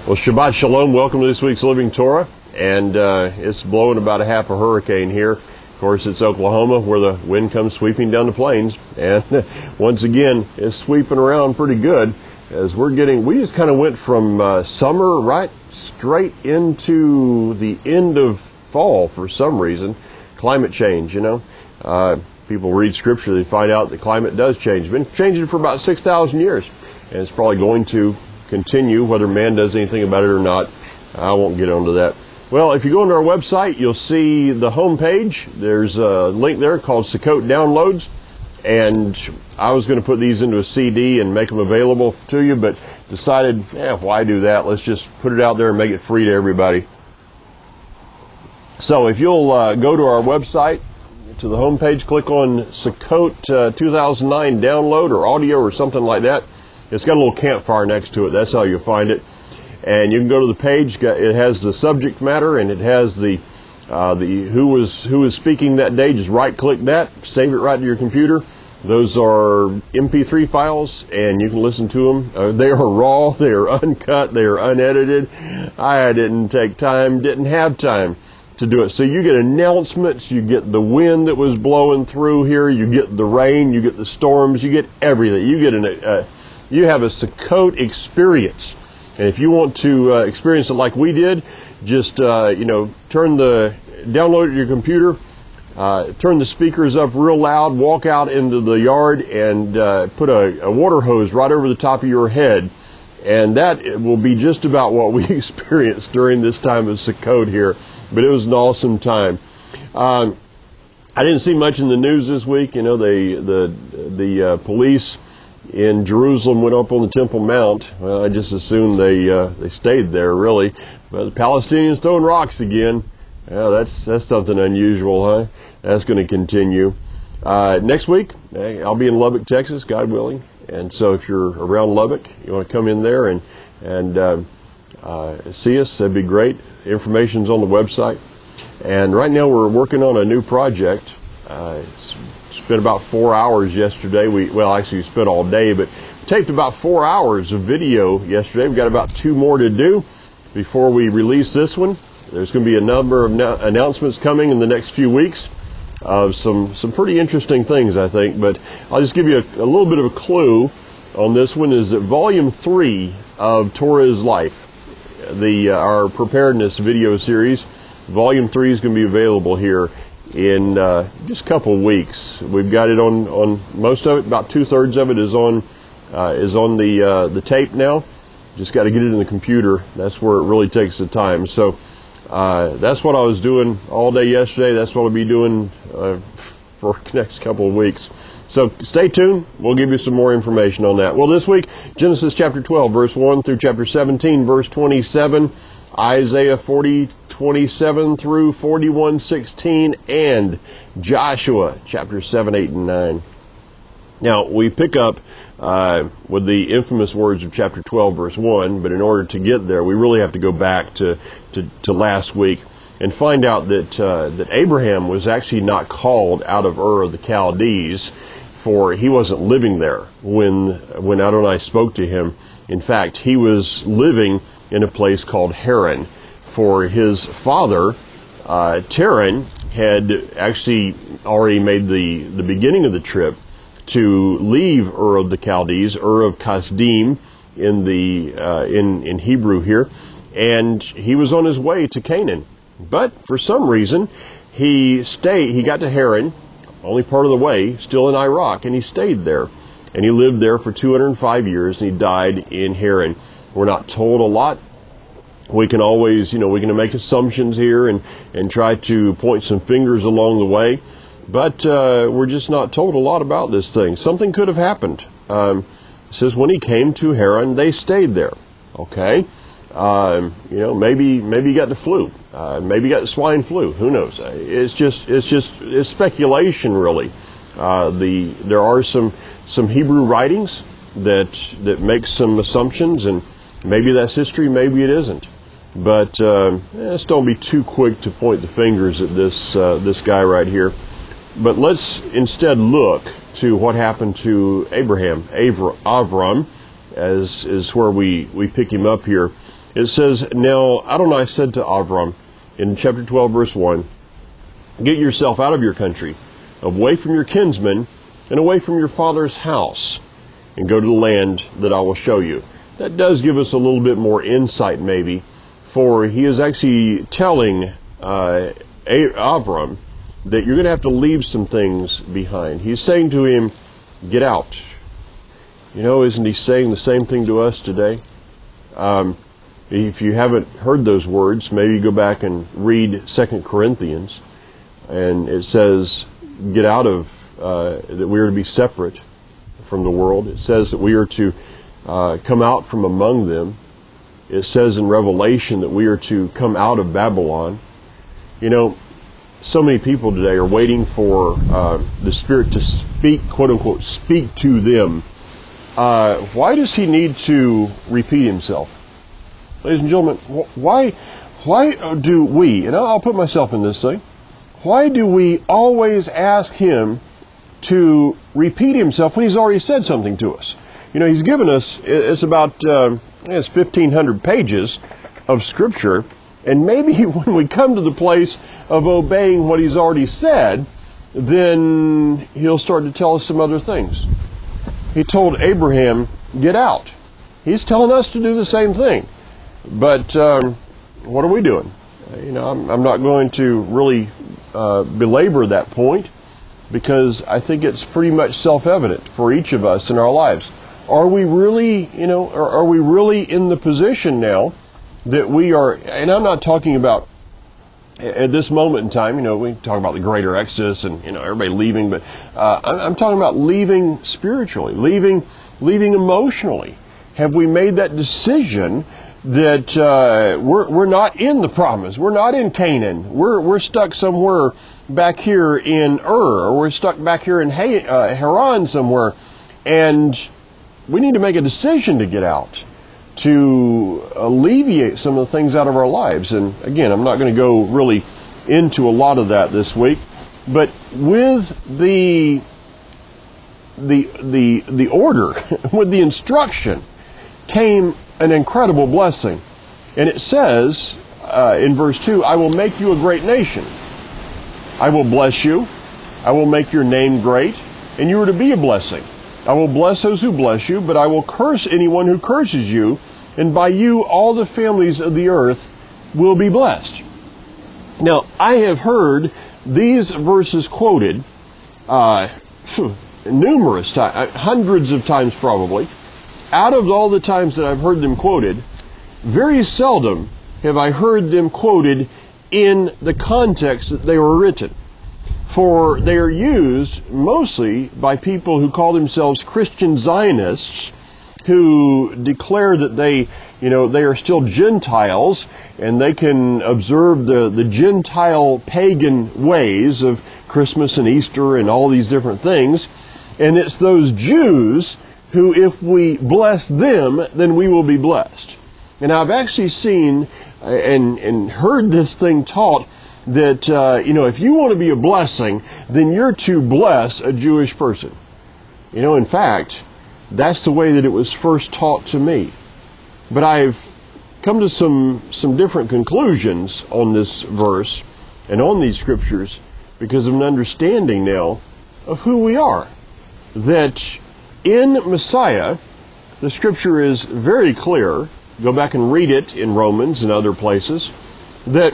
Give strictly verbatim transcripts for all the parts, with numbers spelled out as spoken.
Well, Shabbat Shalom. Welcome to this week's Living Torah. And uh, it's blowing about a half a hurricane here. Of course, it's Oklahoma where the wind comes sweeping down the plains. And once again, it's sweeping around pretty good as we're getting, we just kind of went from uh, summer right straight into the end of fall for some reason. Climate change, you know. Uh, people read scripture, they find out the climate does change. It's been changing for about six thousand years. And it's probably going to continue, whether man does anything about it or not. I won't get onto that. Well, if you go into our website, you'll see the home page. There's a link there called Sukkot Downloads, and I was going to put these into a C D and make them available to you, but decided, eh, why do that? Let's just put it out there and make it free to everybody. So if you'll uh, go to our website, to the home page, click on Sukkot uh, two thousand nine Download or Audio or something like that. It's got a little campfire next to it. That's how you'll find it. And you can go to the page. It has the subject matter and it has the uh, the who was who was speaking that day. Just right-click that, save it right to your computer. Those are M P three files, and you can listen to them. Uh, they are raw. They are uncut. They are unedited. I didn't take time. Didn't have time to do it. So you get announcements. You get the wind that was blowing through here. You get the rain. You get the storms. You get everything. You get an uh, You have a Sukkot experience. And if you want to uh, experience it like we did, just, uh, you know, turn the, download it to your computer, uh, turn the speakers up real loud, walk out into the yard and uh, put a, a water hose right over the top of your head. And that will be just about what we experienced during this time of Sukkot here. But it was an awesome time. Um, I didn't see much in the news this week. You know, they, the, the uh, police in Jerusalem went up on the Temple Mount. Well, I just assumed they uh, they stayed there, really. But the Palestinians throwing rocks again. Yeah, that's that's something unusual, huh? That's going to continue. Uh, next week, I'll be in Lubbock, Texas, God willing. And so if you're around Lubbock, you want to come in there and and uh, uh, see us, that'd be great. Information's on the website. And right now we're working on a new project. Uh, it's, Spent about four hours yesterday. We well, actually, we spent all day, but taped about four hours of video yesterday. We've got about two more to do before we release this one. There's going to be a number of no- announcements coming in the next few weeks of some some pretty interesting things, I think. But I'll just give you a, a little bit of a clue on this one. Is that Volume Three of Torah is Life, the uh, our preparedness video series. Volume Three is going to be available here in uh, just a couple of weeks. We've got it on, on most of it. About two thirds of it is on uh, is on the uh, the tape now. Just got to get it in the computer. That's where it really takes the time. So uh, that's what I was doing all day yesterday. That's what I'll be doing uh, for the next couple of weeks. So stay tuned. We'll give you some more information on that. Well, this week, Genesis chapter twelve, verse one through chapter seventeen, verse twenty-seven, Isaiah forty, twenty-seven through forty-one, sixteen, and Joshua chapter seven, eight, and nine. Now, we pick up uh, with the infamous words of chapter twelve, verse one, but in order to get there, we really have to go back to, to, to last week and find out that uh, that Abraham was actually not called out of Ur of the Chaldees, for he wasn't living there when when Adonai spoke to him. In fact, he was living in a place called Haran. For his father, uh, Terah, had actually already made the, the beginning of the trip to leave Ur of the Chaldees, Ur of Kasdim in the uh, in in Hebrew here, and he was on his way to Canaan. But for some reason, he stayed. He got to Haran, only part of the way, still in Iraq, and he stayed there, and he lived there for two hundred five years, and he died in Haran. We're not told a lot. We can always, you know, we can make assumptions here and, and try to point some fingers along the way, but uh, we're just not told a lot about this thing. Something could have happened. Um, it says when he came to Haran, they stayed there. Okay, um, you know, maybe maybe he got the flu, uh, maybe he got the swine flu. Who knows? It's just it's just it's speculation, really. Uh, the there are some some Hebrew writings that that make some assumptions, and maybe that's history, maybe it isn't. But uh, let's don't be too quick to point the fingers at this uh, this guy right here. But let's instead look to what happened to Abraham, Avram, as is where we, we pick him up here. It says, "Now Adonai said to Avram," in chapter twelve, verse one, "Get yourself out of your country, away from your kinsmen, and away from your father's house, and go to the land that I will show you." That does give us a little bit more insight, maybe, for he is actually telling uh, Avram that you're going to have to leave some things behind. He's saying to him, get out. You know, isn't he saying the same thing to us today? Um, if you haven't heard those words, maybe go back and read Second Corinthians, and it says, get out of, uh, that we are to be separate from the world. It says that we are to uh, come out from among them. It says in Revelation that we are to come out of Babylon. You know, so many people today are waiting for uh, the Spirit to speak, quote unquote, speak to them. Uh, why does he need to repeat himself? Ladies and gentlemen, why, why do we, and I'll put myself in this thing, why do we always ask him to repeat himself when he's already said something to us? You know, he's given us, it's about, uh, it's fifteen hundred pages of Scripture, and maybe when we come to the place of obeying what he's already said, then he'll start to tell us some other things. He told Abraham, get out. He's telling us to do the same thing. But um, what are we doing? You know, I'm, I'm not going to really uh, belabor that point, because I think it's pretty much self-evident for each of us in our lives. Are we really, you know, are, are we really in the position now that we are, and I'm not talking about at this moment in time, you know, we talk about the greater exodus and, you know, everybody leaving, but uh, I'm talking about leaving spiritually, leaving, leaving emotionally. Have we made that decision that uh, we're we're not in the promise, we're not in Canaan, we're we're stuck somewhere back here in Ur, or we're stuck back here in Haran somewhere, and we need to make a decision to get out, to alleviate some of the things out of our lives. And again, I'm not going to go really into a lot of that this week, but with the the the the order, with the instruction, came an incredible blessing. And it says uh, in verse two, I will make you a great nation. I will bless you. I will make your name great, and you are to be a blessing. I will bless those who bless you, but I will curse anyone who curses you, and by you all the families of the earth will be blessed. Now, I have heard these verses quoted uh, numerous times, hundreds of times probably. Out of all the times that I've heard them quoted, very seldom have I heard them quoted in the context that they were written. For they are used mostly by people who call themselves Christian Zionists, who declare that they, you know, they are still Gentiles, and they can observe the, the Gentile pagan ways of Christmas and Easter and all these different things. And it's those Jews who, if we bless them, then we will be blessed. And I've actually seen and, and heard this thing taught that, uh, you know, if you want to be a blessing, then you're to bless a Jewish person. You know, in fact, that's the way that it was first taught to me. But I've come to some, some different conclusions on this verse and on these scriptures because of an understanding now of who we are. That in Messiah, the scripture is very clear. Go back and read it in Romans and other places, that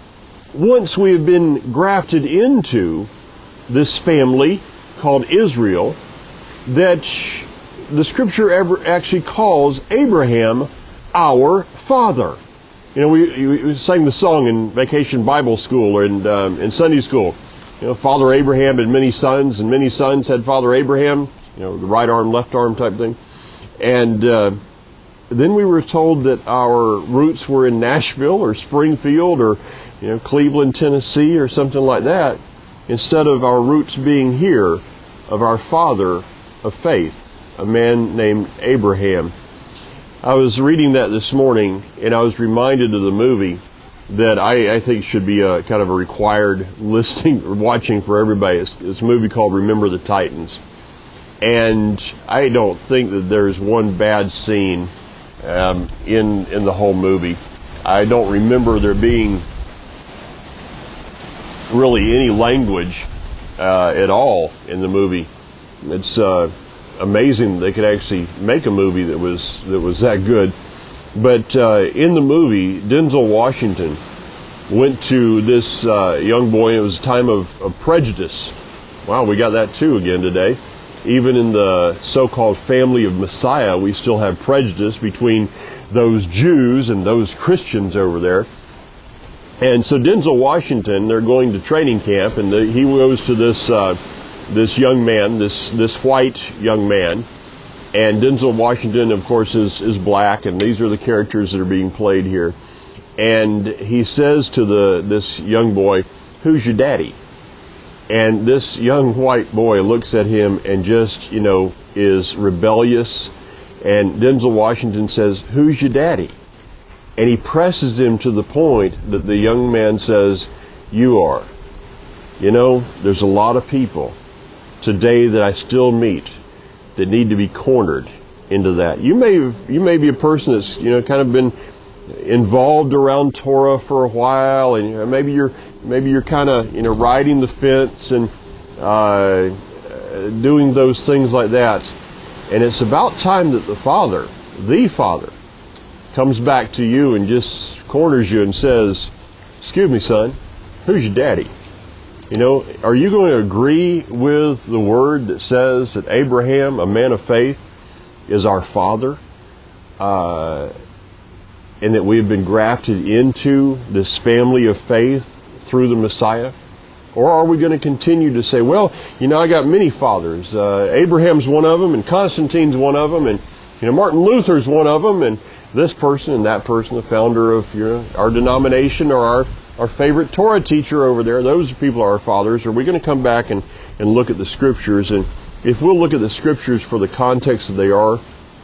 once we have been grafted into this family called Israel, that the scripture ever actually calls Abraham our father. You know, we, we sang the song in Vacation Bible School or in, um, in Sunday school. You know, Father Abraham had many sons, and many sons had Father Abraham. You know, the right arm, left arm type thing. And uh, then we were told that our roots were in Nashville or Springfield or, you know, Cleveland, Tennessee or something like that, instead of our roots being here of our father of faith, a man named Abraham. I was reading that this morning, and I was reminded of the movie that I, I think should be a kind of a required listening or watching for everybody. It's, it's a movie called Remember the Titans. And I don't think that there's one bad scene um, in in the whole movie. I don't remember there being really any language uh, at all in the movie. It's uh, amazing they could actually make a movie that was that was that good. But uh, in the movie, Denzel Washington went to this uh, young boy. It was a time of, of prejudice. Wow, we got that too again today. Even in the so-called family of Messiah, we still have prejudice between those Jews and those Christians over there. And so Denzel Washington, they're going to training camp, and the, he goes to this uh, this young man, this this white young man. And Denzel Washington, of course, is, is black, and these are the characters that are being played here. And he says to the this young boy, "Who's your daddy?" And this young white boy looks at him and just, you know, is rebellious. And Denzel Washington says, "Who's your daddy?" And he presses him to the point that the young man says, "You are." You know, there's a lot of people today that I still meet that need to be cornered into that. You may you may be a person that's, you know, kind of been involved around Torah for a while, and you know, maybe you're maybe you're kind of, you know, riding the fence and uh, doing those things like that. And it's about time that the Father, the Father, comes back to you and just corners you and says, "Excuse me, son, who's your daddy?" You know, are you going to agree with the word that says that Abraham, a man of faith, is our father, uh, and that we have been grafted into this family of faith through the Messiah? Or are we going to continue to say, well, you know, I got many fathers. Uh, Abraham's one of them, and Constantine's one of them, and, you know, Martin Luther's one of them, and this person and that person, the founder of, you know, our denomination, or our Our favorite Torah teacher over there, those people are our fathers. Are we going to come back and, and look at the Scriptures? And if we'll look at the Scriptures for the context that they are,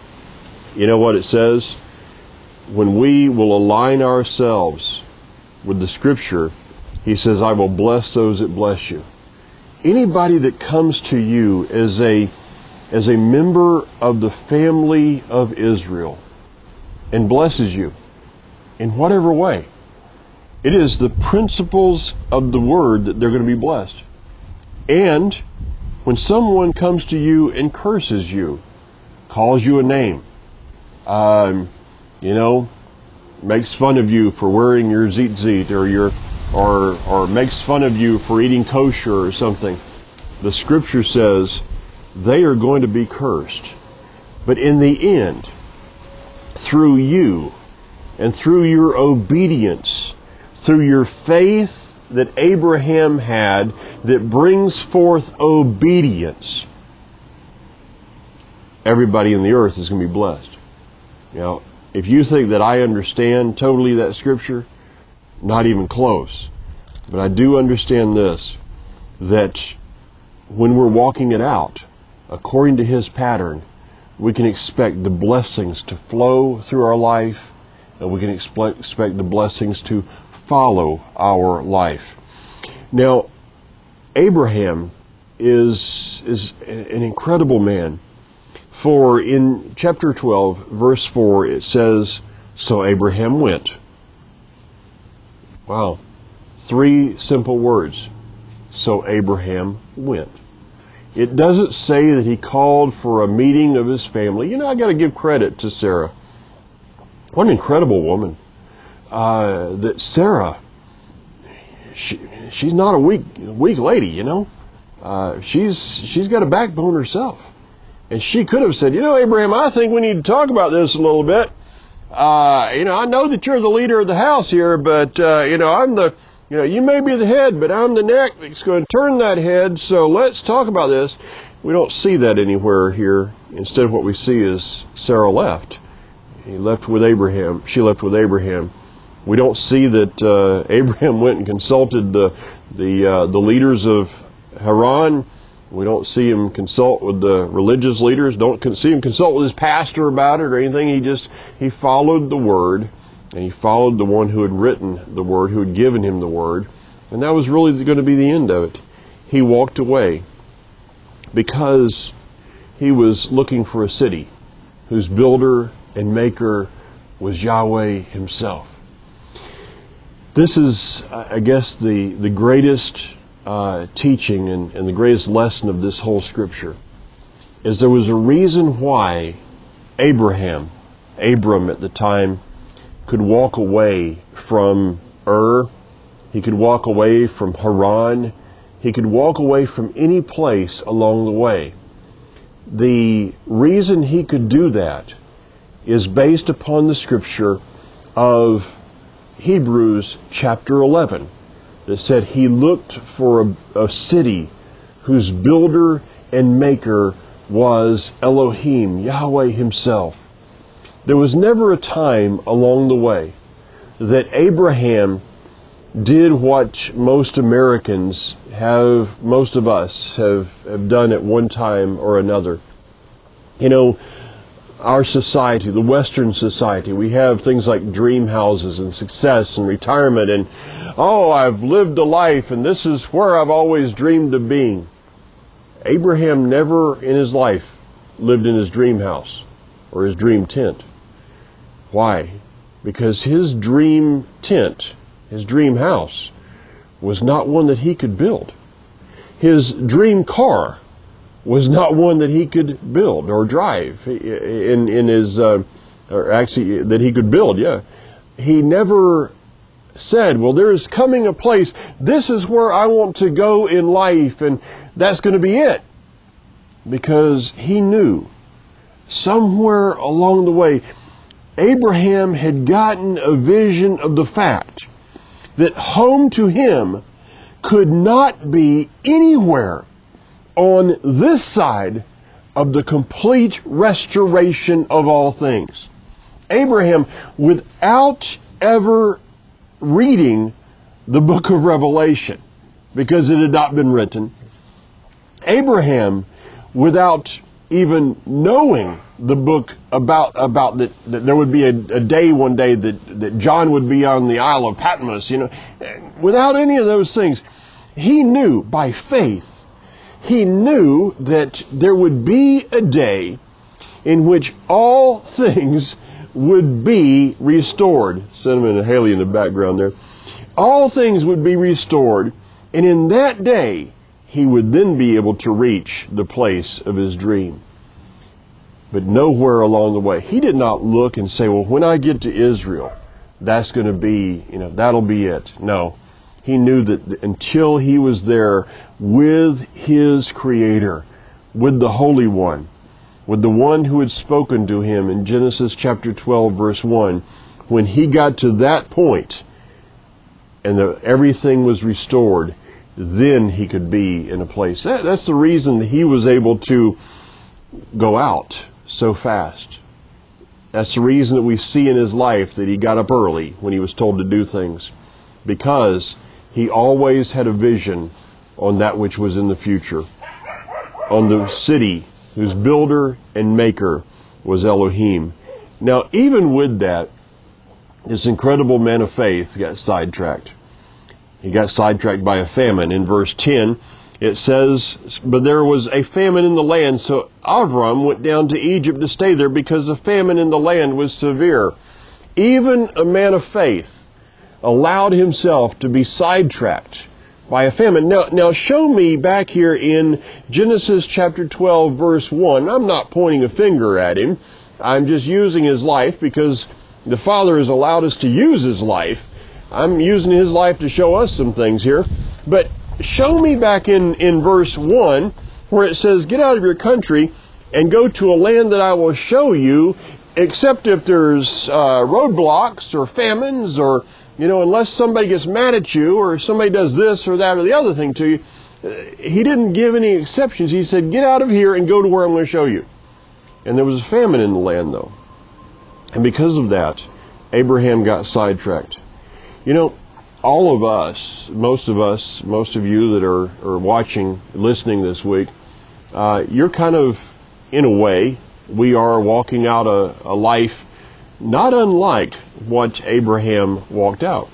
you know what it says? When we will align ourselves with the Scripture, he says, "I will bless those that bless you." Anybody that comes to you as a, as a member of the family of Israel and blesses you in whatever way, it is the principles of the word that they're going to be blessed. And when someone comes to you and curses you, calls you a name, um, you know, makes fun of you for wearing your tzitzit, or your, or or makes fun of you for eating kosher or something, the Scripture says they are going to be cursed. But in the end, through you and through your obedience, through your faith that Abraham had that brings forth obedience, everybody in the earth is going to be blessed. Now, if you think that I understand totally that Scripture, not even close. But I do understand this, that when we're walking it out, according to His pattern, we can expect the blessings to flow through our life, and we can expect, expect the blessings to follow our life. Now, Abraham is is an incredible man. For in chapter twelve, verse four, it says, "So Abraham went." Wow. Three simple words. So Abraham went. It doesn't say that he called for a meeting of his family. You know, I got to give credit to Sarah. What an incredible woman. Uh, that Sarah, she, she's not a weak weak lady, you know. Uh, she's she's got a backbone herself, and she could have said, "You know, Abraham, I think we need to talk about this a little bit. Uh, you know, I know that you're the leader of the house here, but uh, you know, I'm the, you know, you may be the head, but I'm the neck that's going to turn that head. So let's talk about this." We don't see that anywhere here. Instead, what we see is Sarah left. He left with Abraham. She left with Abraham. We don't see that uh, Abraham went and consulted the the uh, the leaders of Haran. We don't see him consult with the religious leaders. Don't see him consult with his pastor about it or anything. He just he followed the word, and he followed the one who had written the word, who had given him the word, and that was really going to be the end of it. He walked away because he was looking for a city whose builder and maker was Yahweh himself. This is, I guess, the, the greatest uh, teaching and, and the greatest lesson of this whole scripture, is there was a reason why Abraham, Abram at the time, could walk away from Ur. He could walk away from Haran. He could walk away from any place along the way. The reason he could do that is based upon the scripture of Hebrews chapter eleven that said he looked for a, a city whose builder and maker was Elohim, Yahweh himself. There was never a time along the way that Abraham did what most Americans have, most of us have, have done at one time or another. You know, our society, the Western society, we have things like dream houses and success and retirement and, oh, I've lived a life and this is where I've always dreamed of being. Abraham never in his life lived in his dream house or his dream tent. Why? Because his dream tent, his dream house, was not one that he could build. His dream car was not one that he could build or drive in in his, uh, or actually that he could build. Yeah, he never said, "Well, there is coming a place. This is where I want to go in life, and that's going to be it," because he knew somewhere along the way, Abraham had gotten a vision of the fact that home to him could not be anywhere on this side of the complete restoration of all things. Abraham, without ever reading the book of Revelation, because it had not been written, Abraham, without even knowing the book about about that, that there would be a, a day one day that, that John would be on the Isle of Patmos, you know, without any of those things, he knew by faith, he knew that there would be a day in which all things would be restored. Cinnamon and Haley in the background there. All things would be restored, and in that day, he would then be able to reach the place of his dream. But nowhere along the way, he did not look and say, well, when I get to Israel, that's going to be, you know, that'll be it. No. He knew that until he was there with his Creator, with the Holy One, with the one who had spoken to him in Genesis chapter twelve, verse one, when he got to that point and the, everything was restored, then he could be in a place. That, that's the reason that he was able to go out so fast. That's the reason that we see in his life that he got up early when he was told to do things. Because he always had a vision on that which was in the future. On the city whose builder and maker was Elohim. Now, even with that, this incredible man of faith got sidetracked. He got sidetracked by a famine. In verse ten, it says, but there was a famine in the land, so Avram went down to Egypt to stay there because the famine in the land was severe. Even a man of faith allowed himself to be sidetracked by a famine. Now, now show me back here in Genesis chapter twelve, verse one. I'm not pointing a finger at him. I'm just using his life because the Father has allowed us to use his life. I'm using his life to show us some things here. But show me back in, in verse one where it says, get out of your country and go to a land that I will show you, except if there's uh, roadblocks or famines or, you know, unless somebody gets mad at you or somebody does this or that or the other thing to you. He didn't give any exceptions. He said, get out of here and go to where I'm going to show you. And there was a famine in the land, though. And because of that, Abraham got sidetracked. You know, all of us, most of us, most of you that are, are watching, listening this week, uh, you're kind of, in a way, we are walking out a, a life not unlike what Abraham walked out.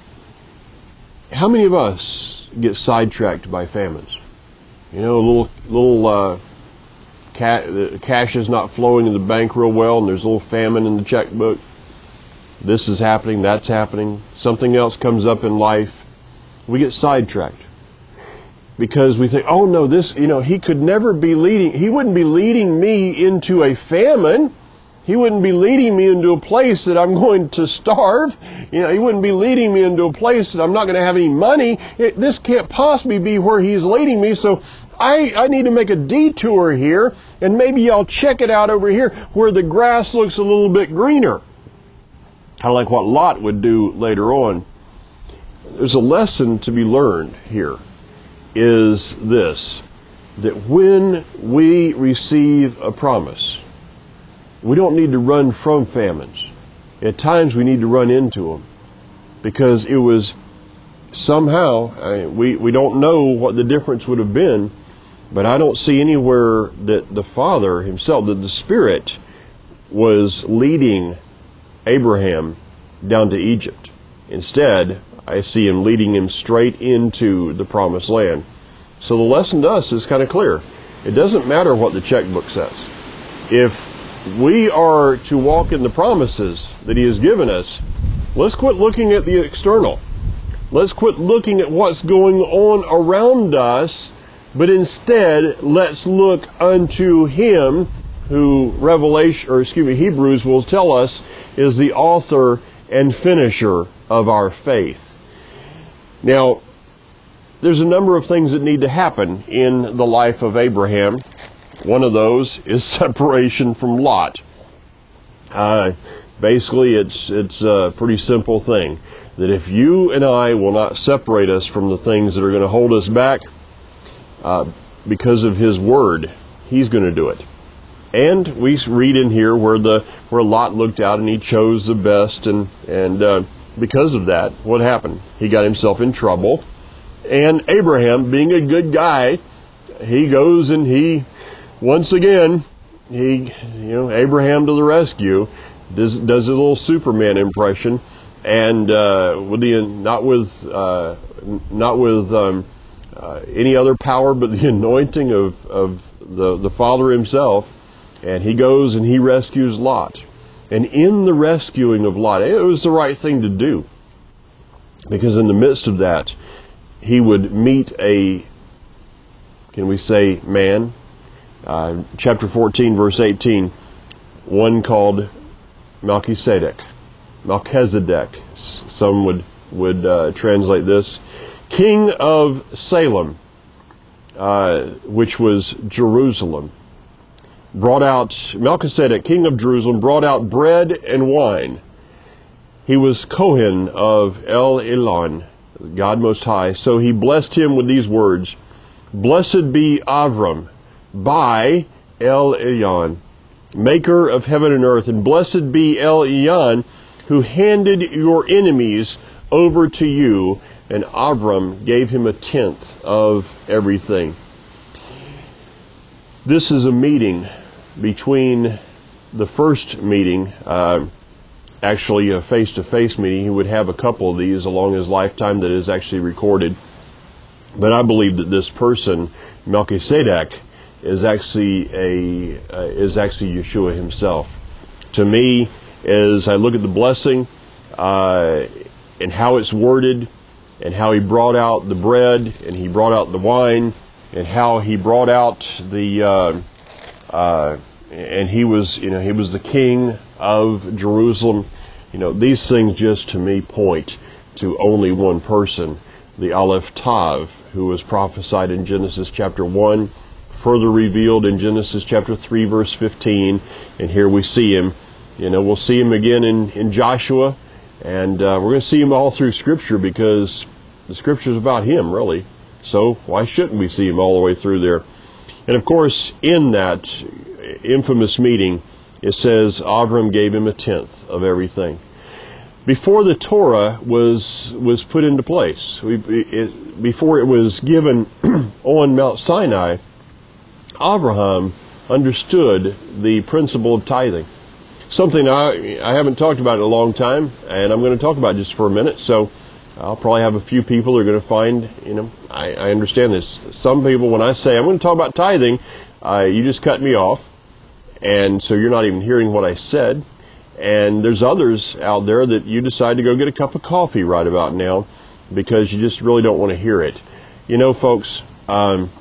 How many of us get sidetracked by famines? You know, a little, little uh, the cash is not flowing in the bank real well, and there's a little famine in the checkbook. This is happening, that's happening. Something else comes up in life. We get sidetracked because we think, oh no, this, you know, he could never be leading, he wouldn't be leading me into a famine. He wouldn't be leading me into a place that I'm going to starve. You know, he wouldn't be leading me into a place that I'm not going to have any money. It, this can't possibly be where he's leading me. So I, I need to make a detour here, and maybe I'll check it out over here where the grass looks a little bit greener. Kind of like what Lot would do later on. There's a lesson to be learned here, is this, that when we receive a promise, we don't need to run from famines. At times we need to run into them, because it was somehow, I mean, we, we don't know what the difference would have been, but I don't see anywhere that the Father himself, that the Spirit was leading Abraham down to Egypt. Instead, I see him leading him straight into the promised land. So the lesson to us is kind of clear. It doesn't matter what the checkbook says. If we are to walk in the promises that he has given us, let's quit looking at the external. Let's quit looking at what's going on around us, but instead let's look unto him who Revelation, or excuse me, Hebrews will tell us is the author and finisher of our faith. Now, there's a number of things that need to happen in the life of Abraham. One of those is separation from Lot. Uh, basically, it's it's a pretty simple thing. That if you and I will not separate us from the things that are going to hold us back, uh, because of his word, he's going to do it. And we read in here where the where Lot looked out and he chose the best, and and uh, because of that, what happened? He got himself in trouble. And Abraham, being a good guy, he goes and he, once again, he, you know, Abraham to the rescue, does does a little Superman impression, and uh, with the not with uh, not with um, uh, any other power but the anointing of of the the Father himself, and he goes and he rescues Lot. And in the rescuing of Lot, it was the right thing to do, because in the midst of that, he would meet a, can we say, man? Uh, chapter fourteen, verse eighteen, one called Melchizedek. Melchizedek, some would would uh, translate this, king of Salem, uh, which was Jerusalem, brought out, Melchizedek, king of Jerusalem, brought out bread and wine. He was Kohen of El Elyon, God Most High. So he blessed him with these words, "Blessed be Avram by El Elyon, maker of heaven and earth, and blessed be El Elyon, who handed your enemies over to you." And Avram gave him a tenth of everything. This is a meeting between the first meeting, uh, actually a face-to-face meeting. He would have a couple of these along his lifetime that is actually recorded. But I believe that this person, Melchizedek, is actually a uh, is actually Yeshua himself. To me, as I look at the blessing uh, and how it's worded, and how he brought out the bread, and he brought out the wine, and how he brought out the uh, uh, and he was, you know, he was the king of Jerusalem. You know, these things just to me point to only one person, the Aleph Tav, who was prophesied in Genesis chapter one, further revealed in Genesis chapter three, verse fifteen, and here we see him. You know, we'll see him again in, in Joshua, and uh, we're going to see him all through Scripture, because the Scripture is about him, really. So why shouldn't we see him all the way through there? And of course, in that infamous meeting, it says Avram gave him a tenth of everything. Before the Torah was was put into place, we, it, before it was given on Mount Sinai, Abraham understood the principle of tithing. Something I I haven't talked about in a long time, and I'm going to talk about it just for a minute. So I'll probably have a few people who are going to find, you know, I, I understand this. Some people, when I say I'm going to talk about tithing, uh, you just cut me off, and so you're not even hearing what I said. And there's others out there that you decide to go get a cup of coffee right about now because you just really don't want to hear it. You know, folks, um,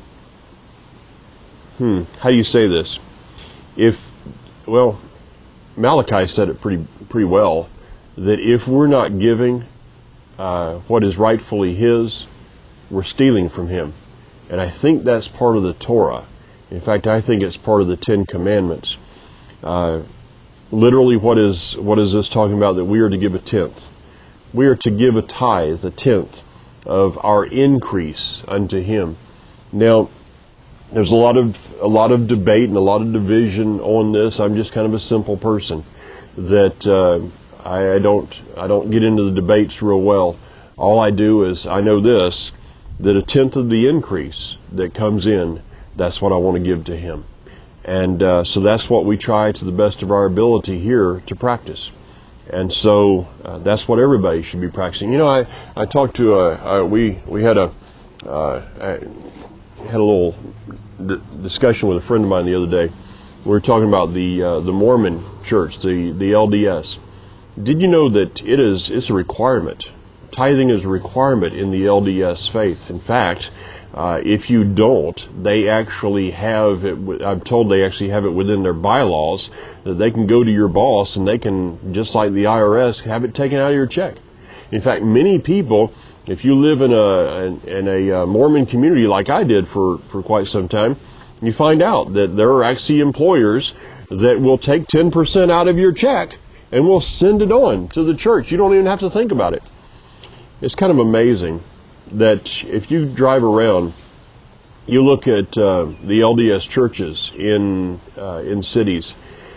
hmm, how do you say this? If, well, Malachi said it pretty pretty well, that if we're not giving uh, what is rightfully His, we're stealing from Him. And I think that's part of the Torah. In fact, I think it's part of the Ten Commandments. Uh, literally, what is what is this talking about? That we are to give a tenth. We are to give a tithe, a tenth of our increase unto Him. Now, there's a lot of a lot of debate and a lot of division on this. I'm just kind of a simple person that uh, I, I don't I don't get into the debates real well. All I do is I know this, that a tenth of the increase that comes in, that's what I want to give to Him. And uh, so that's what we try to the best of our ability here to practice. And so uh, that's what everybody should be practicing. You know, I, I talked to, a, uh, we, we had a, uh, I had a little d- discussion with a friend of mine the other day. We were talking about the uh, the Mormon church, the, the L D S. Did you know that it is it's a requirement? Tithing is a requirement in the L D S faith. In fact, uh, if you don't, they actually have it, I'm told they actually have it within their bylaws that they can go to your boss and they can, just like the I R S, have it taken out of your check. In fact, many people, if you live in a in, in a Mormon community like I did for, for quite some time, you find out that there are actually employers that will take ten percent out of your check and will send it on to the church. You don't even have to think about it. It's kind of amazing that if you drive around, you look at uh, the L D S churches in uh, in cities.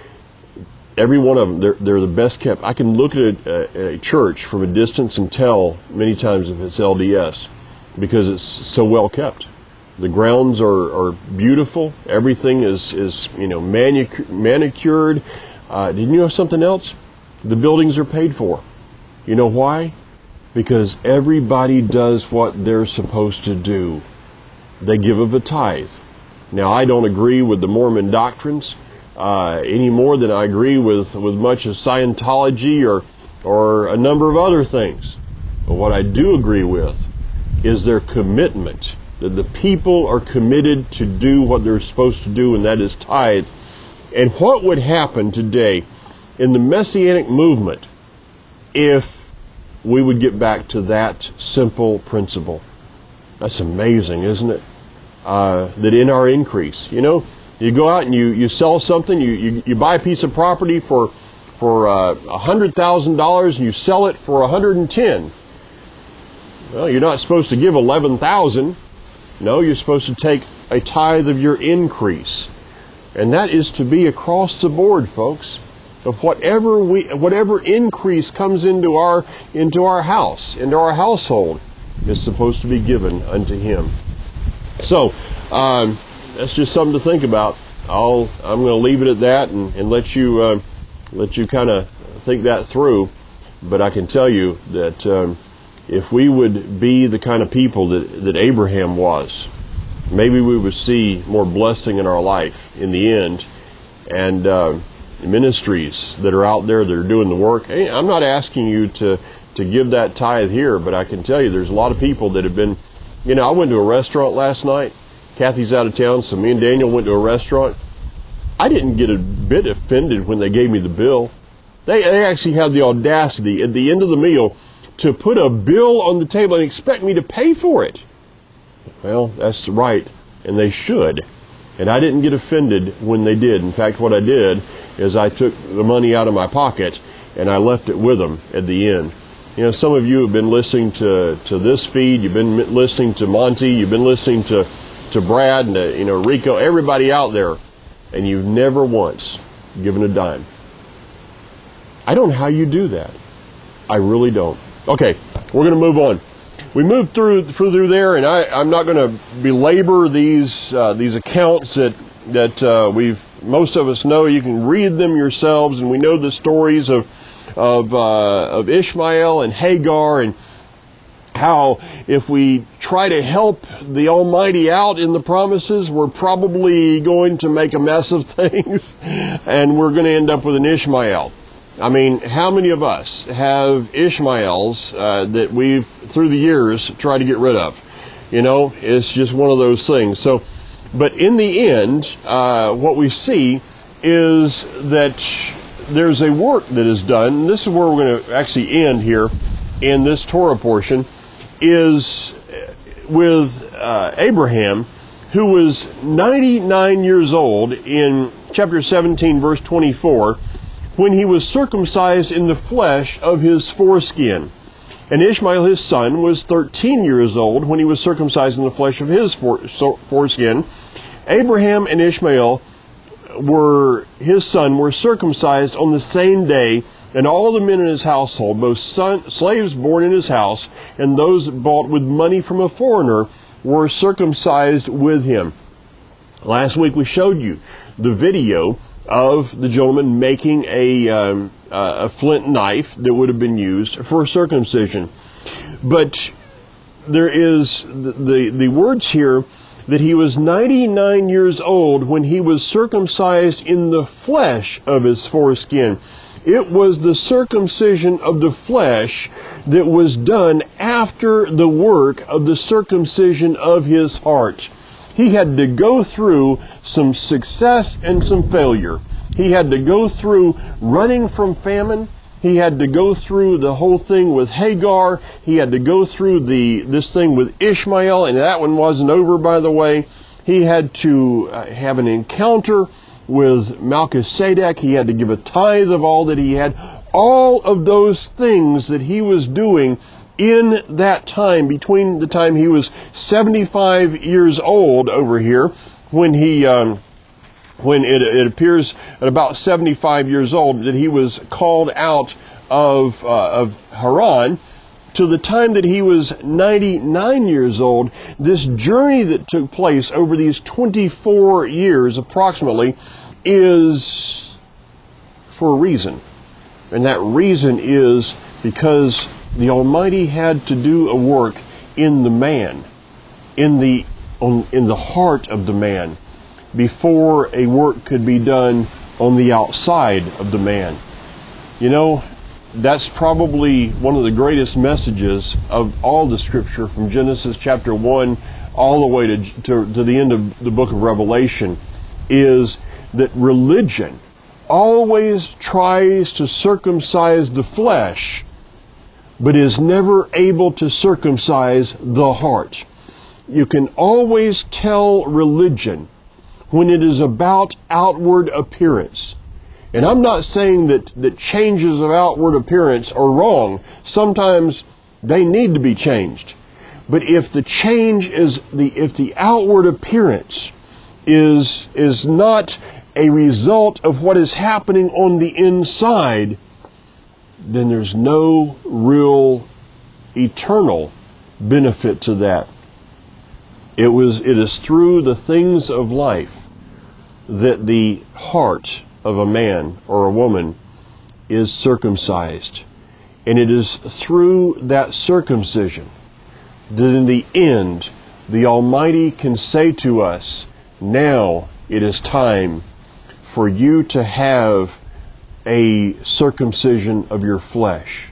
Every one of them, they're, they're the best kept. I can look at a, a church from a distance and tell many times if it's L D S because it's so well kept. The grounds are, are beautiful. Everything is, is you know manic- manicured. Uh, did you know something else? The buildings are paid for. You know why? Because everybody does what they're supposed to do. They give of a tithe. Now, I don't agree with the Mormon doctrines uh, any more than I agree with, with much of Scientology or or a number of other things. But what I do agree with is their commitment, that the people are committed to do what they're supposed to do, and that is tithe. And what would happen today in the Messianic movement if we would get back to that simple principle? That's amazing, isn't it? Uh, that in our increase, you know, you go out and you, you sell something, you, you, you buy a piece of property for for uh, one hundred thousand dollars and you sell it for one hundred ten. Well, you're not supposed to give eleven thousand. No, you're supposed to take a tithe of your increase. And that is to be across the board, folks. Of whatever we, whatever increase comes into our into our house, into our household, is supposed to be given unto Him. So um, that's just something to think about. I'll I'm going to leave it at that and, and let you uh, let you kind of think that through. But I can tell you that um, if we would be the kind of people that that Abraham was, maybe we would see more blessing in our life in the end. And uh, ministries that are out there that are doing the work. Hey, I'm not asking you to, to give that tithe here, but I can tell you there's a lot of people that have been, you know, I went to a restaurant last night. Kathy's out of town, so me and Daniel went to a restaurant. I didn't get a bit offended when they gave me the bill. They, they actually had the audacity at the end of the meal to put a bill on the table and expect me to pay for it. Well, that's right, and they should. And I didn't get offended when they did. In fact, what I did is I took the money out of my pocket and I left it with them at the end. You know, some of you have been listening to, to this feed. You've been listening to Monty. You've been listening to, to Brad and to, you know, Rico, everybody out there. And you've never once given a dime. I don't know how you do that. I really don't. Okay, we're going to move on. We moved through through there, and I, I'm not going to belabor these uh, these accounts that that uh, we've most of us know. You can read them yourselves, and we know the stories of of uh, of Ishmael and Hagar and how if we try to help the Almighty out in the promises, we're probably going to make a mess of things, and we're going to end up with an Ishmael. I mean, how many of us have Ishmaels uh, that we've, through the years, tried to get rid of? You know, it's just one of those things. So, but in the end, uh, what we see is that there's a work that is done, and this is where we're going to actually end here in this Torah portion, is with uh, Abraham, who was ninety-nine years old in chapter seventeen, verse twenty-four, when he was circumcised in the flesh of his foreskin. And Ishmael, his son, was thirteen years old when he was circumcised in the flesh of his foreskin. Abraham and Ishmael were, his son, were circumcised on the same day, and all the men in his household, both son, slaves born in his house and those bought with money from a foreigner, were circumcised with him. Last week we showed you the video of the gentleman making a, um, uh, a flint knife that would have been used for circumcision. But there is the, the, the words here that he was ninety-nine years old when he was circumcised in the flesh of his foreskin. It was the circumcision of the flesh that was done after the work of the circumcision of his heart. He had to go through some success and some failure. He had to go through running from famine. He had to go through the whole thing with Hagar. He had to go through the this thing with Ishmael, and that one wasn't over, by the way. He had to uh, have an encounter with Melchizedek. He had to give a tithe of all that he had. All of those things that he was doing in that time, between the time he was seventy-five years old over here, when he, um, when it, it appears at about seventy-five years old that he was called out of, uh, of Haran, to the time that he was ninety-nine years old, this journey that took place over these twenty-four years approximately is for a reason. And that reason is because the Almighty had to do a work in the man, in the on, in the heart of the man, before a work could be done on the outside of the man. You know, that's probably one of the greatest messages of all the Scripture, from Genesis chapter one all the way to, to, to the end of the book of Revelation, is that religion always tries to circumcise the flesh, but is never able to circumcise the heart. You can always tell religion when it is about outward appearance. And I'm not saying that, that changes of outward appearance are wrong. Sometimes they need to be changed. But if the change is the if the outward appearance is is not a result of what is happening on the inside, then there's no real eternal benefit to that. It was it is through the things of life that the heart of a man or a woman is circumcised. And it is through that circumcision that in the end the Almighty can say to us, now it is time for you to have a circumcision of your flesh.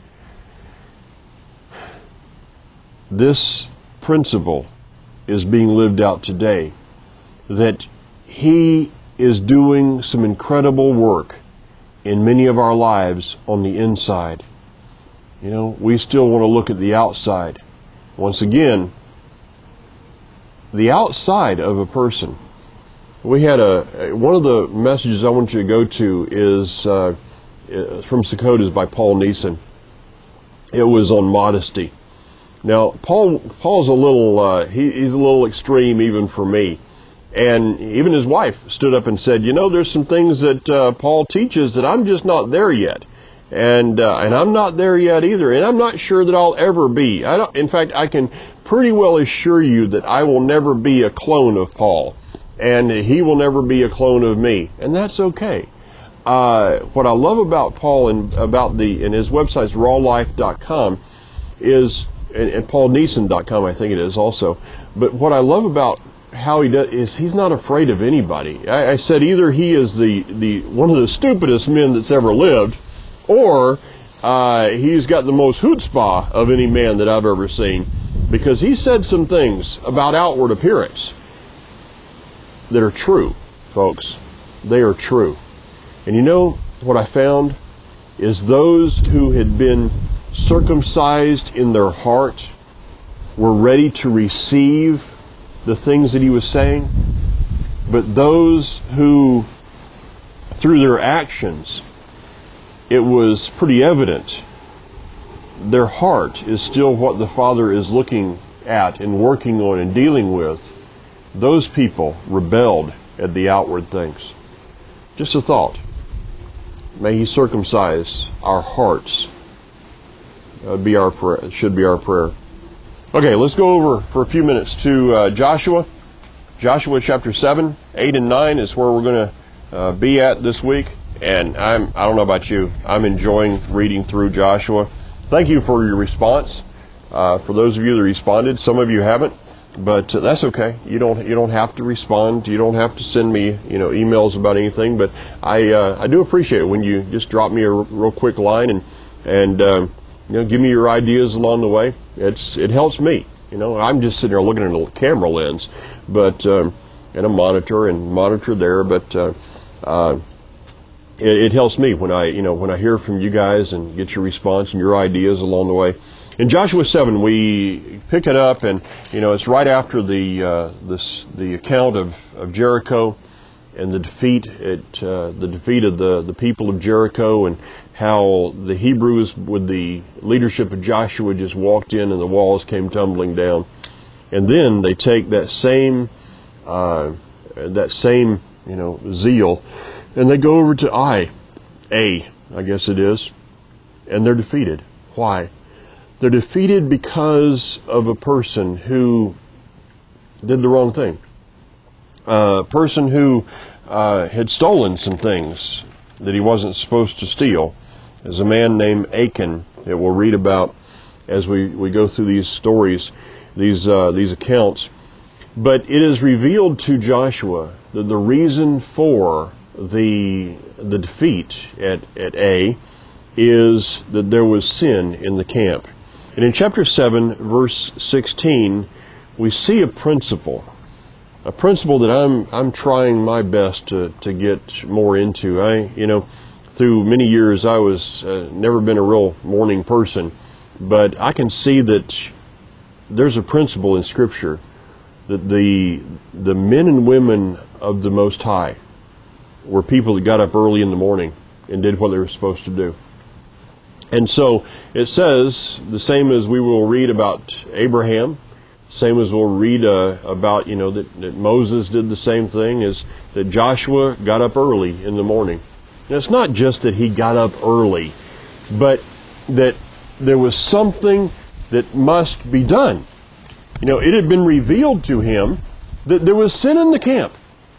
This principle is being lived out today, that He is doing some incredible work in many of our lives on the inside. You know, we still want to look at the outside. Once again, the outside of a person. We had a, one of the messages I want you to go to is uh, from Sukkot, is by Paul Neeson. It was on modesty. Now, Paul Paul's a little, uh, he, he's a little extreme even for me. And even his wife stood up and said, you know, there's some things that uh, Paul teaches that I'm just not there yet. And uh, and I'm not there yet either. And I'm not sure that I'll ever be. I don't, in fact, I can pretty well assure you that I will never be a clone of Paul. And he will never be a clone of me. And that's okay. Uh, what I love about Paul and about the, and his website's raw life dot com, is and, and paul neeson dot com, I think it is also. But what I love about how he does is he's not afraid of anybody. I, I said either he is the, the one of the stupidest men that's ever lived, or uh, he's got the most chutzpah of any man that I've ever seen, because he said some things about outward appearance that are true, folks. They are true. And you know what I found is those who had been circumcised in their heart were ready to receive the things that he was saying, but those who, through their actions, it was pretty evident their heart is still what the Father is looking at and working on and dealing with, those people rebelled at the outward things. Just a thought. May he circumcise our hearts. That would be our prayer. It should be our prayer. Okay, let's go over for a few minutes to uh, Joshua. Joshua chapter seven, eight, and nine is where we're going to uh, be at this week. And I'm, I don't know about you, I'm enjoying reading through Joshua. Thank you for your response. Uh, for those of you that responded, some of you haven't, but uh, that's okay. You don't, you don't have to respond. You don't have to send me, you know, emails about anything. But I, uh, I do appreciate it when you just drop me a r- real quick line and, and. Um, You know, give me your ideas along the way. It's it helps me. You know, I'm just sitting there looking at a camera lens, but um, and a monitor and monitor there. But uh, uh, it, it helps me when I you know when I hear from you guys and get your response and your ideas along the way. In Joshua seven, we pick it up, and you know it's right after the uh, this the account of, of Jericho and the defeat at uh, the defeat of the the people of Jericho, and how the Hebrews, with the leadership of Joshua, just walked in and the walls came tumbling down. And then they take that same uh, that same you know zeal, and they go over to Ai, A, I guess it is, and they're defeated. Why? They're defeated because of a person who did the wrong thing. A person who uh, had stolen some things that he wasn't supposed to steal. There's a man named Achan that we'll read about as we, we go through these stories, these uh, these accounts. But it is revealed to Joshua that the reason for the the defeat at, at A is that there was sin in the camp. And in chapter seven, verse sixteen, we see a principle. A principle that I'm I'm trying my best to, to get more into. I you know through many years I was uh, never been a real morning person, but I can see that there's a principle in Scripture that the the men and women of the Most High were people that got up early in the morning and did what they were supposed to do. And so it says the same as we will read about Abraham. Same as we'll read uh, about, you know, that, that Moses did the same thing, is that Joshua got up early in the morning. Now, it's not just that he got up early, but that there was something that must be done. You know, it had been revealed to him that there was sin in the camp.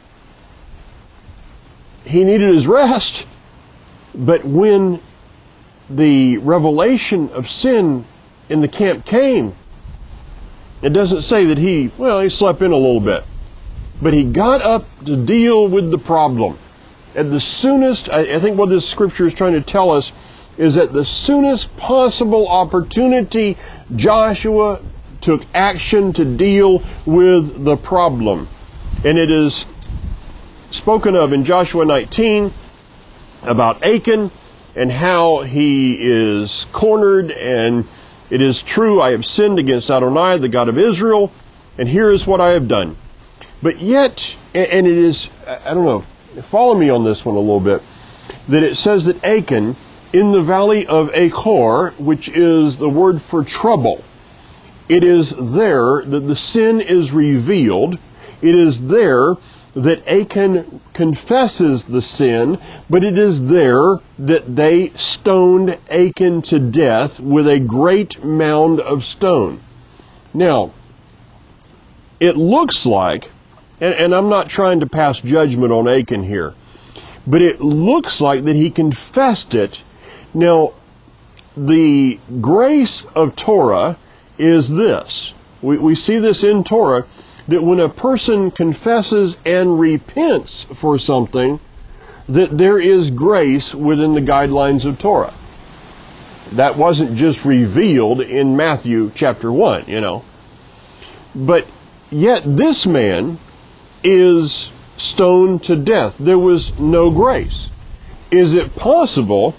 He needed his rest, but when the revelation of sin in the camp came, it doesn't say that he, well, he slept in a little bit. But he got up to deal with the problem. At the soonest, I, I think what this scripture is trying to tell us is that the soonest possible opportunity, Joshua took action to deal with the problem. And it is spoken of in Joshua nineteen about Achan and how he is cornered, and it is true, I have sinned against Adonai, the God of Israel, and here is what I have done. But yet, and it is, I don't know, follow me on this one a little bit, that it says that Achan, in the valley of Achor, which is the word for trouble, it is there that the sin is revealed. It is there that Achan confesses the sin, but it is there that they stoned Achan to death with a great mound of stone. Now, it looks like, and, and I'm not trying to pass judgment on Achan here, but it looks like that he confessed it. Now, the grace of Torah is this. We, we see this in Torah, that when a person confesses and repents for something, that there is grace within the guidelines of Torah. That wasn't just revealed in Matthew chapter one, you know. But yet this man is stoned to death. There was no grace. Is it possible,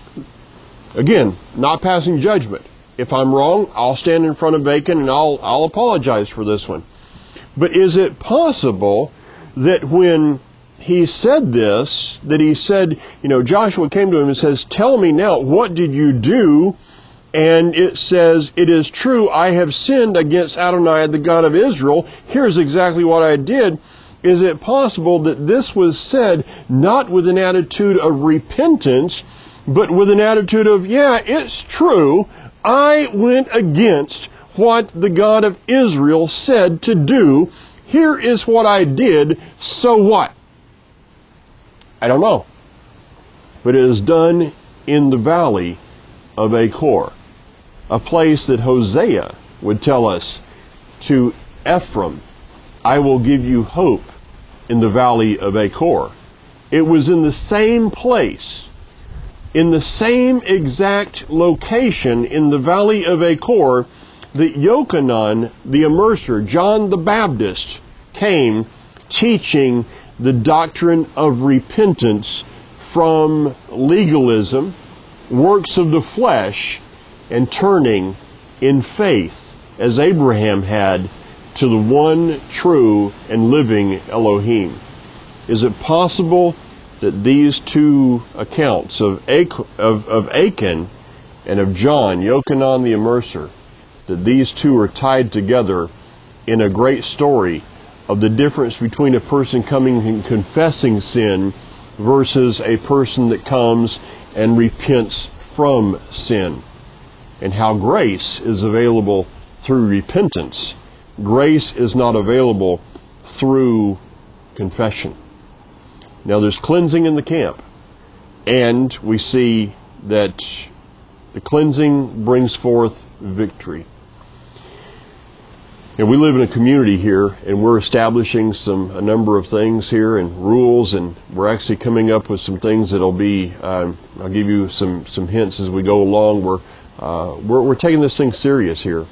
again, not passing judgment. If I'm wrong, I'll stand in front of Bacon and I'll, I'll apologize for this one. But is it possible that when he said this, that he said, you know, Joshua came to him and says, tell me now, what did you do? And it says, it is true, I have sinned against Adonai, the God of Israel. Here's exactly what I did. Is it possible that this was said not with an attitude of repentance, but with an attitude of, yeah, it's true, I went against what the God of Israel said to do. Here is what I did, so what? I don't know. But it is done in the valley of Achor, a place that Hosea would tell us to Ephraim, I will give you hope in the valley of Achor. It was in the same place, in the same exact location in the valley of Achor, that Yochanan the Immerser, John the Baptist, came teaching the doctrine of repentance from legalism, works of the flesh, and turning in faith, as Abraham had, to the one true and living Elohim. Is it possible that these two accounts of, Ach- of, of Achan and of John, Yochanan the Immerser, that these two are tied together in a great story of the difference between a person coming and confessing sin versus a person that comes and repents from sin, and how grace is available through repentance. Grace is not available through confession. Now there's cleansing in the camp, and we see that the cleansing brings forth victory. And we live in a community here, and we're establishing some a number of things here and rules, and we're actually coming up with some things that'll be. Um, I'll give you some some hints as we go along. We're uh, we're, we're taking this thing serious here,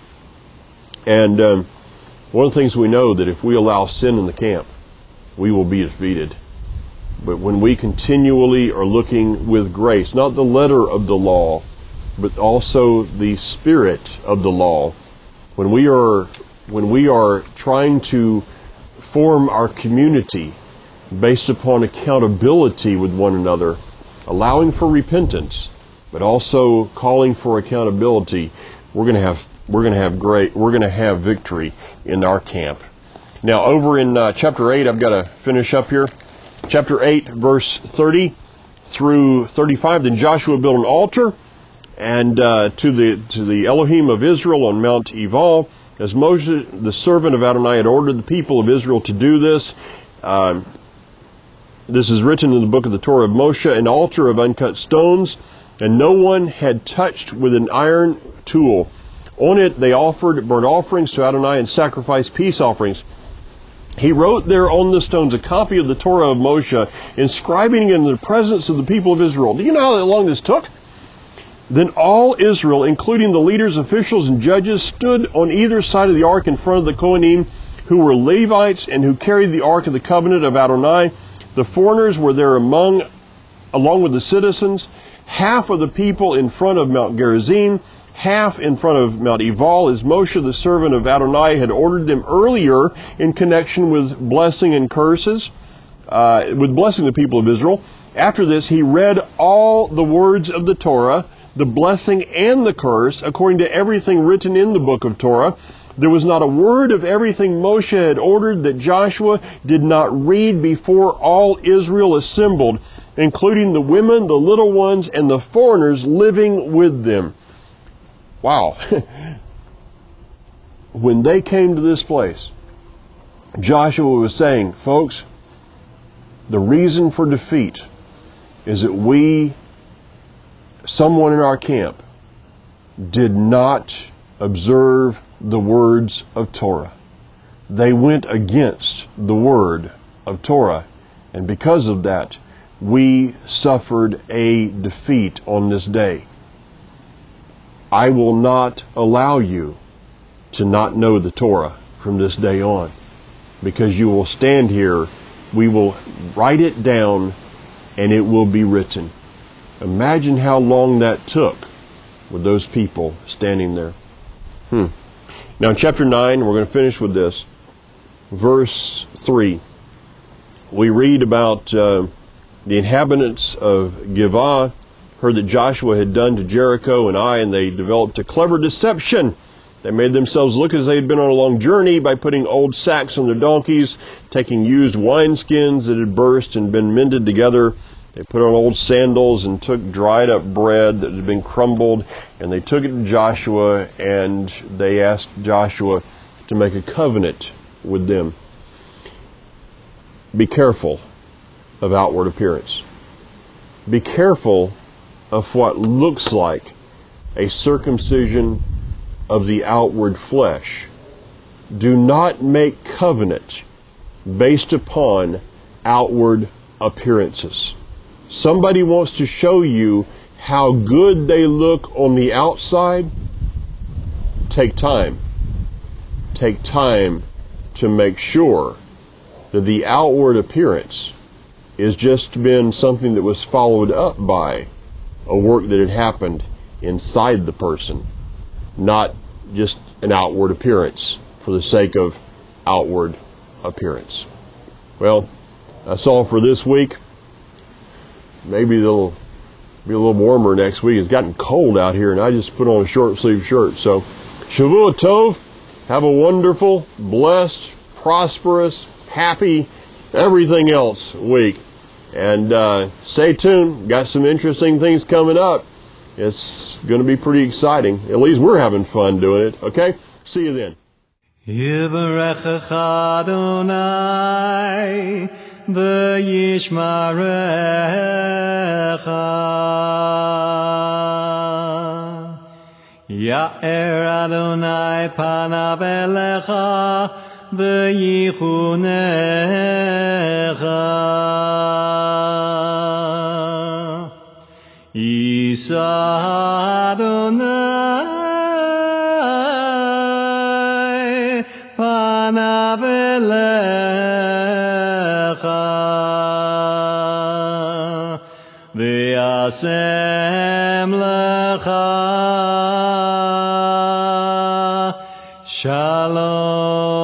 and um, one of the things we know that if we allow sin in the camp, we will be defeated. But when we continually are looking with grace, not the letter of the law, but also the spirit of the law, when we are when we are trying to form our community based upon accountability with one another, allowing for repentance, but also calling for accountability, we're going to have we're going to have great we're going to have victory in our camp. Now, over in uh, chapter eight, I've got to finish up here. Chapter eight, verse thirty through thirty-five. Then Joshua built an altar and uh, to the to the Elohim of Israel on Mount Ebal, as Moses, the servant of Adonai, had ordered the people of Israel to do this. Uh, this is written in the book of the Torah of Moshe, an altar of uncut stones, and no one had touched with an iron tool. On it they offered burnt offerings to Adonai and sacrificed peace offerings. He wrote there on the stones a copy of the Torah of Moshe, inscribing it in the presence of the people of Israel. Do you know how long this took? Then all Israel, including the leaders, officials, and judges, stood on either side of the ark in front of the Kohanim, who were Levites and who carried the ark of the covenant of Adonai. The foreigners were there among, along with the citizens, half of the people in front of Mount Gerizim, half in front of Mount Ebal, as Moshe, the servant of Adonai, had ordered them earlier in connection with blessing and curses, uh, with blessing the people of Israel. After this, he read all the words of the Torah, the blessing and the curse, according to everything written in the book of Torah. There was not a word of everything Moshe had ordered that Joshua did not read before all Israel assembled, including the women, the little ones, and the foreigners living with them. Wow. When they came to this place, Joshua was saying, folks, the reason for defeat is that we, someone in our camp, did not observe the words of Torah. They went against the word of Torah. And because of that, we suffered a defeat on this day. I will not allow you to not know the Torah from this day on, because you will stand here, we will write it down, and it will be written. Imagine how long that took with those people standing there. Hmm. Now in chapter nine, we're going to finish with this. Verse three. We read about uh, the inhabitants of Giv'ah heard that Joshua had done to Jericho and Ai, and they developed a clever deception. They made themselves look as they had been on a long journey by putting old sacks on their donkeys, taking used wineskins that had burst and been mended together. They put on old sandals and took dried up bread that had been crumbled, and they took it to Joshua, and they asked Joshua to make a covenant with them. Be careful of outward appearance. Be careful of what looks like a circumcision of the outward flesh. Do not make covenant based upon outward appearances. Somebody wants to show you how good they look on the outside. Take time. Take time to make sure that the outward appearance is just been something that was followed up by a work that had happened inside the person, not just an outward appearance for the sake of outward appearance. Well, that's all for this week. Maybe it'll be a little warmer next week. It's gotten cold out here, and I just put on a short sleeve shirt. So, Shavua Tov. Have a wonderful, blessed, prosperous, happy, everything else week. And uh, stay tuned. Got some interesting things coming up. It's going to be pretty exciting. At least we're having fun doing it. Okay? See you then. Yivarechecha Adonai v'yishmarecha. Ya'er Adonai panav elecha v'yichunecha. Yisa Adonai panav elecha v'yasem lecha Shalom.